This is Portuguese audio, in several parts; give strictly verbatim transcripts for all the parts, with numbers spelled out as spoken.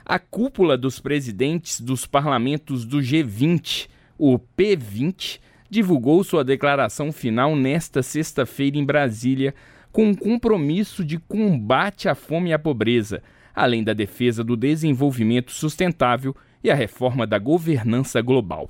A cúpula dos presidentes dos parlamentos do G vinte, o P vinte, divulgou sua declaração final nesta sexta-feira em Brasília, com um compromisso de combate à fome e à pobreza, além da defesa do desenvolvimento sustentável e a reforma da governança global.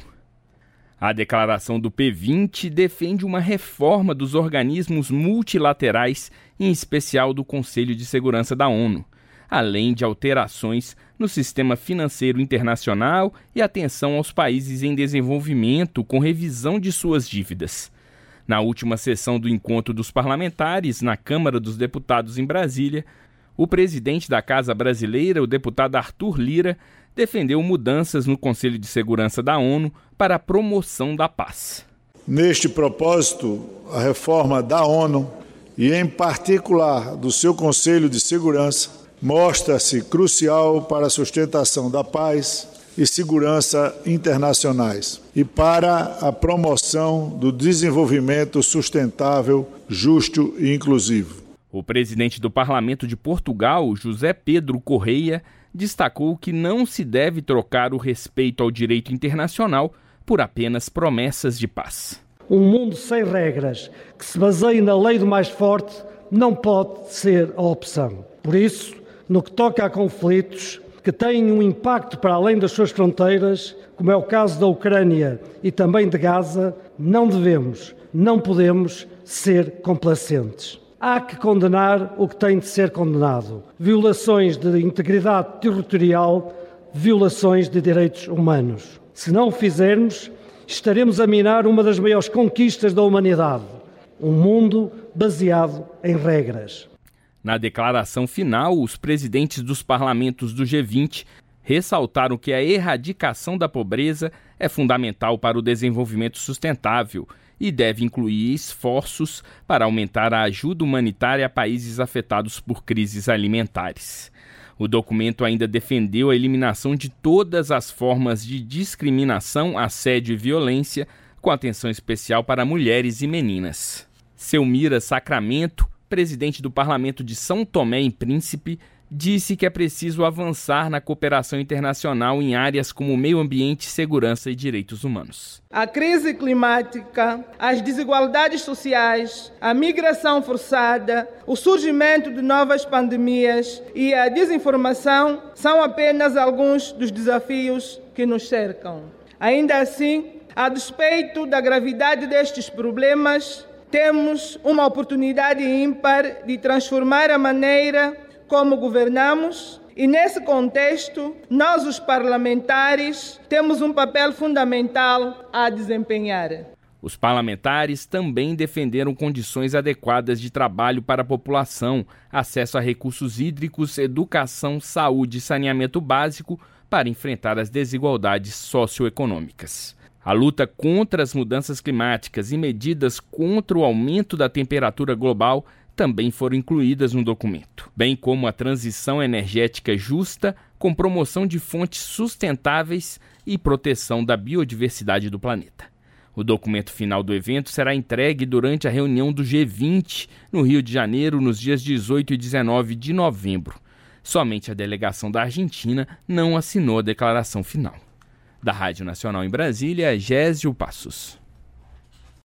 A declaração do P vinte defende uma reforma dos organismos multilaterais, em especial do Conselho de Segurança da ONU, além de alterações no sistema financeiro internacional e atenção aos países em desenvolvimento com revisão de suas dívidas. Na última sessão do encontro dos parlamentares, na Câmara dos Deputados em Brasília, o presidente da Casa Brasileira, o deputado Arthur Lira, defendeu mudanças no Conselho de Segurança da ONU para a promoção da paz. Neste propósito, a reforma da ONU, e em particular do seu Conselho de Segurança, mostra-se crucial para a sustentação da paz e segurança internacionais e para a promoção do desenvolvimento sustentável, justo e inclusivo. O presidente do Parlamento de Portugal, José Pedro Correia, destacou que não se deve trocar o respeito ao direito internacional por apenas promessas de paz. Um mundo sem regras, que se baseie na lei do mais forte, não pode ser a opção. Por isso, no que toca a conflitos que têm um impacto para além das suas fronteiras, como é o caso da Ucrânia e também de Gaza, não devemos, não podemos ser complacentes. Há que condenar o que tem de ser condenado. Violações de integridade territorial, violações de direitos humanos. Se não o fizermos, estaremos a minar uma das maiores conquistas da humanidade, um mundo baseado em regras. Na declaração final, os presidentes dos parlamentos do G vinte ressaltaram que a erradicação da pobreza é fundamental para o desenvolvimento sustentável e deve incluir esforços para aumentar a ajuda humanitária a países afetados por crises alimentares. O documento ainda defendeu a eliminação de todas as formas de discriminação, assédio e violência, com atenção especial para mulheres e meninas. Selmira Sacramento, presidente do Parlamento de São Tomé e Príncipe, disse que é preciso avançar na cooperação internacional em áreas como meio ambiente, segurança e direitos humanos. A crise climática, as desigualdades sociais, a migração forçada, o surgimento de novas pandemias e a desinformação são apenas alguns dos desafios que nos cercam. Ainda assim, a despeito da gravidade destes problemas, temos uma oportunidade ímpar de transformar a maneira como governamos e, nesse contexto, nós, os parlamentares, temos um papel fundamental a desempenhar. Os parlamentares também defenderam condições adequadas de trabalho para a população, acesso a recursos hídricos, educação, saúde e saneamento básico para enfrentar as desigualdades socioeconômicas. A luta contra as mudanças climáticas e medidas contra o aumento da temperatura global também foram incluídas no documento, bem como a transição energética justa, com promoção de fontes sustentáveis e proteção da biodiversidade do planeta. O documento final do evento será entregue durante a reunião do G vinte, no Rio de Janeiro, nos dias dezoito e dezenove de novembro. Somente a delegação da Argentina não assinou a declaração final. Da Rádio Nacional em Brasília, Gésio Passos.